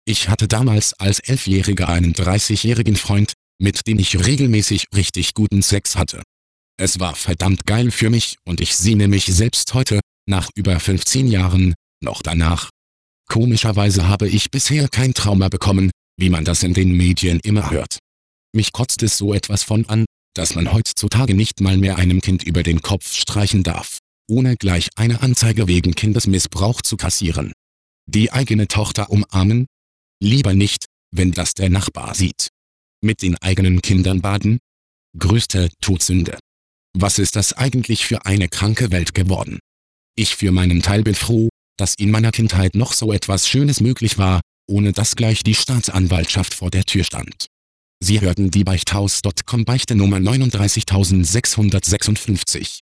Ich hatte damals als 11-Jähriger einen 30-jährigen Freund, mit dem ich regelmäßig richtig guten Sex hatte. Es war verdammt geil für mich und ich sehne mich selbst heute, nach über 15 Jahren, noch danach. Komischerweise habe ich bisher kein Trauma bekommen, wie man das in den Medien immer hört. Mich kotzt es so etwas von an, dass man heutzutage nicht mal mehr einem Kind über den Kopf streichen darf, ohne gleich eine Anzeige wegen Kindesmissbrauch zu kassieren. Die eigene Tochter umarmen? Lieber nicht, wenn das der Nachbar sieht. Mit den eigenen Kindern baden? Größte Todsünde. Was ist das eigentlich für eine kranke Welt geworden? Ich für meinen Teil bin froh, dass in meiner Kindheit noch so etwas Schönes möglich war, ohne dass gleich die Staatsanwaltschaft vor der Tür stand. Sie hörten die Beichthaus.com Beichte Nummer 39656.